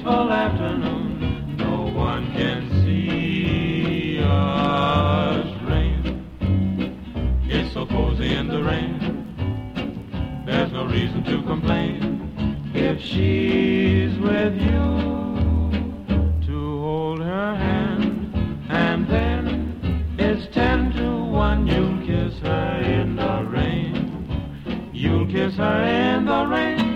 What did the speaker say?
beautiful afternoon. No one can see us rain. It's so cozy in the rain. There's no reason to complain. If she's with you, to hold her hand, and then it's 10 to 1. You'll kiss her in the rain. You'll kiss her in the rain.